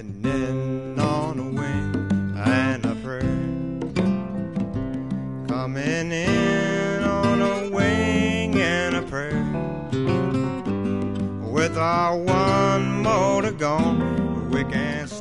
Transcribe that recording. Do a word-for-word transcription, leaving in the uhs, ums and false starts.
coming in on a wing and a prayer, coming in on a wing and a prayer. With our one motor gone, we can't